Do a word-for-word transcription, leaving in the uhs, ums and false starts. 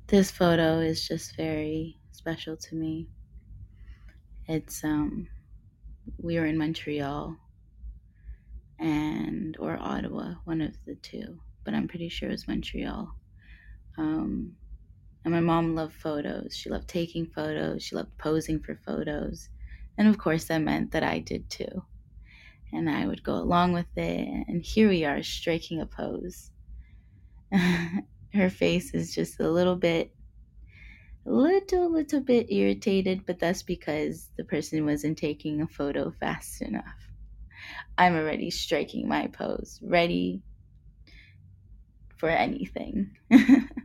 This photo is just very special to me. It's um we were in Montreal and or Ottawa, one of the two, but I'm pretty sure it was Montreal. Um, and my mom loved photos. She loved taking photos. She loved posing for photos, and of course that meant that I did too. And I would go along with it. And here we are striking a pose. Her face is just a little bit little little bit irritated, but that's because the person wasn't taking a photo fast enough. I'm already striking my pose, ready for anything.